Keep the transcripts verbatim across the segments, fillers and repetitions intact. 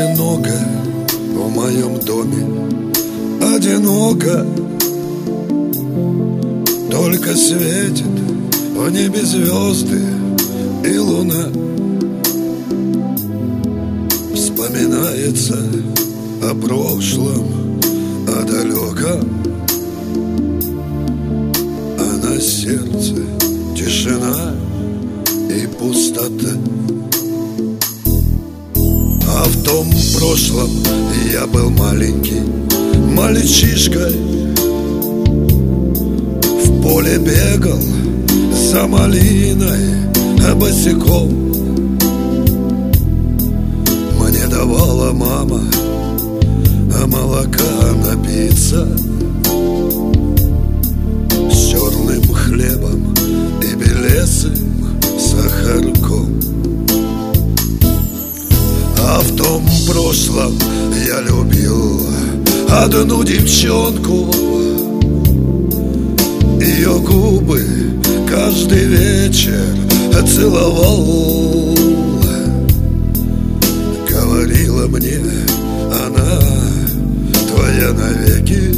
одиноко в моем доме, одиноко. Только светит в небе звезды и луна. Вспоминается о прошлом, о далеком, а на сердце тишина и пустота. А в том прошлом я был маленький мальчишкой, в поле бегал за малиной босиком. Мне давала мама молока напиться с черным хлебом и белесым сахарком. А в том прошлом я любил одну девчонку. Ее губы каждый вечер целовал. Говорила мне она: твоя навеки.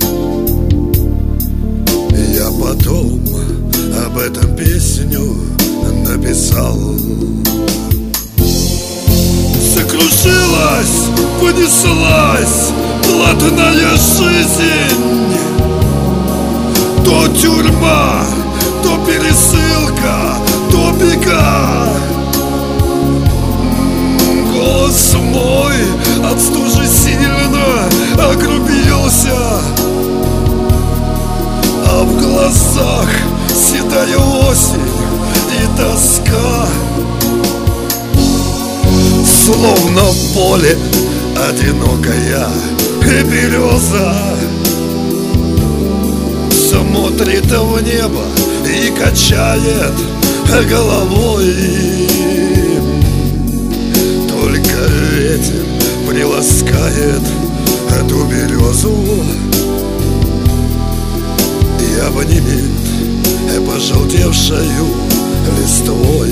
Я потом об этом песню написал. Закружилась, понеслась блатная жизнь. То тюрьма, то пересылка, то бега. Голос мой от стужи сильно огрубился, а в глазах седая осень и тоска. Словно в поле одинокая береза смотрит в небо и качает головой. Только ветер приласкает эту березу и обнимет пожелтевшую листвой.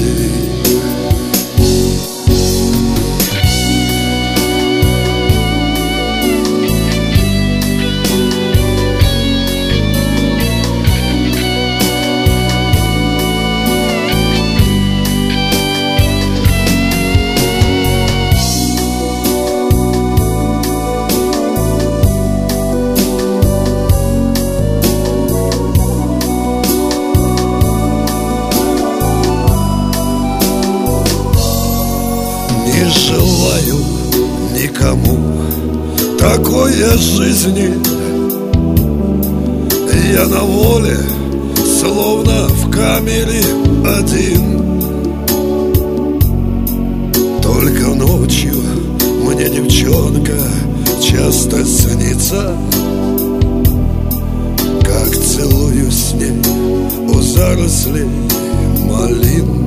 Не желаю никому такой жизни. Я на воле, словно в камере один. Только ночью мне девчонка часто снится, как целую с ней у зарослей малин.